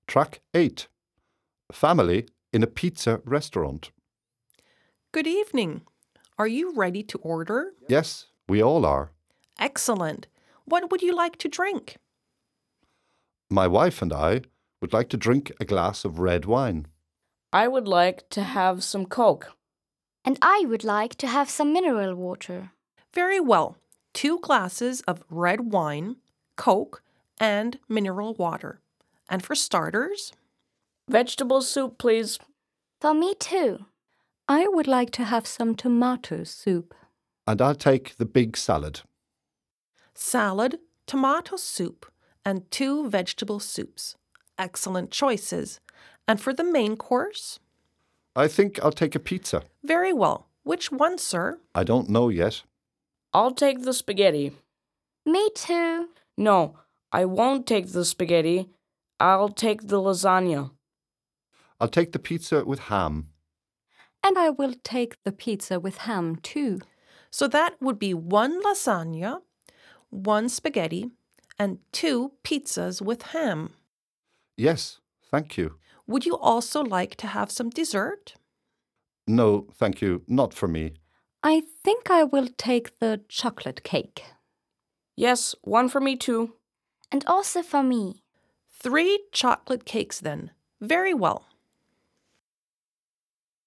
Track 8. Family in a pizza restaurant. Good evening. Are you ready to order? Yes, we all are. Excellent. What would you like to drink? My wife and I would like to drink a glass of red wine. I would like to have some Coke. And I would like to have some mineral water. Very well. 2 glasses of red wine, Coke, and mineral water. And for starters? Vegetable soup, please. For me too. I would like to have some tomato soup. And I'll take the big salad. Salad, tomato soup, and 2 vegetable soups. Excellent choices. And for the main course? I think I'll take a pizza. Very well. Which one, sir? I don't know yet. I'll take the spaghetti. Me too. No, I won't take the spaghetti. I'll take the lasagna. I'll take the pizza with ham. And I will take the pizza with ham too. So that would be 1 lasagna, 1 spaghetti, and 2 pizzas with ham. Yes, thank you. Would you also like to have some dessert? No, thank you, not for me. I think I will take the chocolate cake. Yes, one for me too. And also for me. 3 chocolate cakes then. Very well.